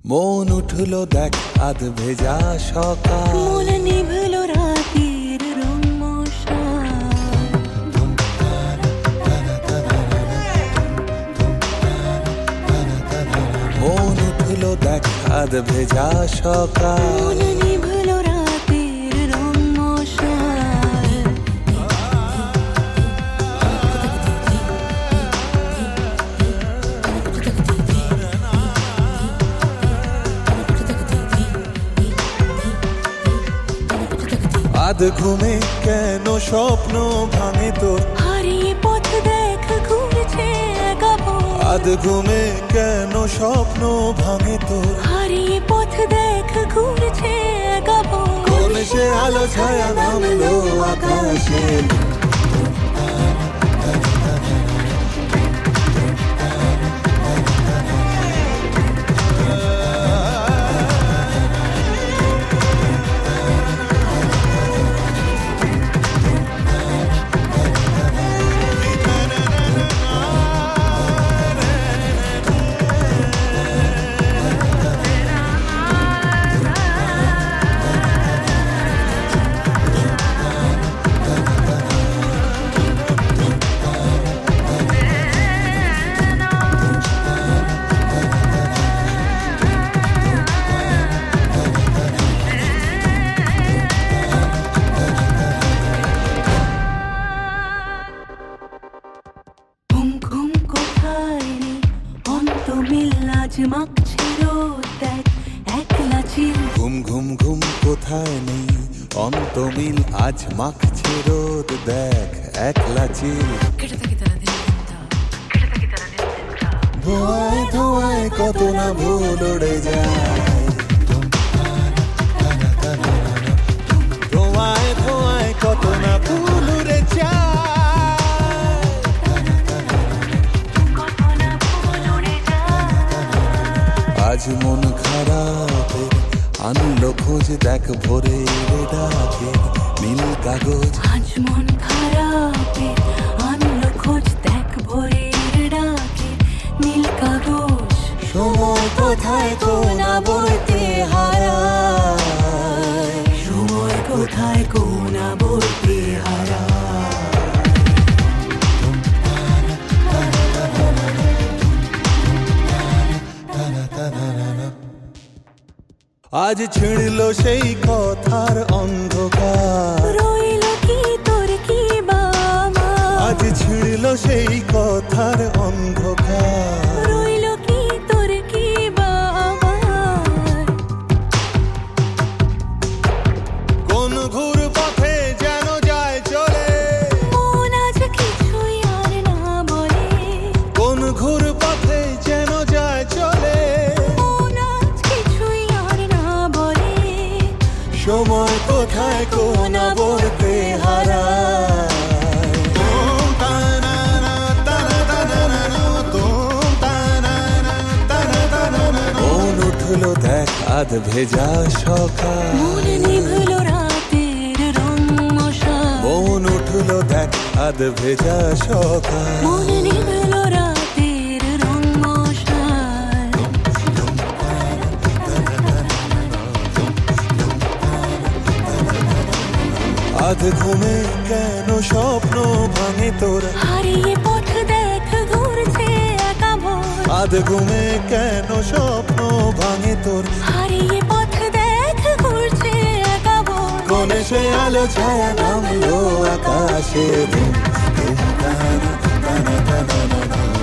মন উঠলো দেখ আধ ভেজা সকাল, মন নিভলো রাতের রঙমশা। মন উঠলো দেখ আধ ভেজা সকাল, মন নিভলো রাতের রঙমশা। আধ ঘুমে কেন স্বপ্ন ভাঙে তোর, হারিয়ে পথ দেখ ঘুরছে একা ভোর। আধ ঘুমে কেন স্বপ্ন ভাঙে তোর, হারিয়ে পথ দেখ ঘুরছে একা ভোর। কোন সে আলো ছায়া নামলো আকাশে। মাখছে রোদ দেখ একলা চিল। ঘুম ঘুম ঘুম কোথায় নেই অন্তমিল, আজ মাখছে রোদ দেখ একলা চিল। ধোঁয়ায় ধোঁয়ায় কত না ভুল উড়ে যায়, ধোঁয়ায় ধোঁয়ায় কত না ভুল উড়ে যায়। আজ মন খারাপের আনলো খোঁজ দেখ ভোরের ডাকে নীল কাগজ। আজ মন খারাপের আনলো খোঁজ দেখ ভোরের ডাকে নীল কাগজ। সময় কোথায় কোন বইতে হারায়, সময় কোথায় কোন বইতে হারায়। আজ ছিঁড়লো সেই কথার অন্ধকার, রইল কি তোর কি বাবা। আজ ছিঁড়লো সেই কথার অন্ধকার, রইল কি তোর কি বাবা। কোন ঘুর পথে যেন যায় চলে, মন আজ কিছুই আর না বলে। কোন ঘুর পথে যেন যায় চলে, মন আজ কিছুই আর না বলে। সময় কোথায় কোন বলতে হারায়। মন উঠলো দেখ আধ ভেজা সকাল, মন নিভলো রাতের রঙমশা। মন উঠলো দেখ আধ ভেজা সকাল, মন নিভলো রাতের রঙমশা। আধ ঘুমে কেন স্বপ্ন ভাঙে তোর, হারিয়ে পথ দেখ ঘুরছে একা ভোর। আধ ঘুমে কেন স্বপ্ন ভাঙে তোর, হারিয়ে পথ দেখ ঘুরছে একা ভোর। কোন সে আলো ছায়া নামলো আকাশে। ধুম ধুম টানা টানা টানা টানা।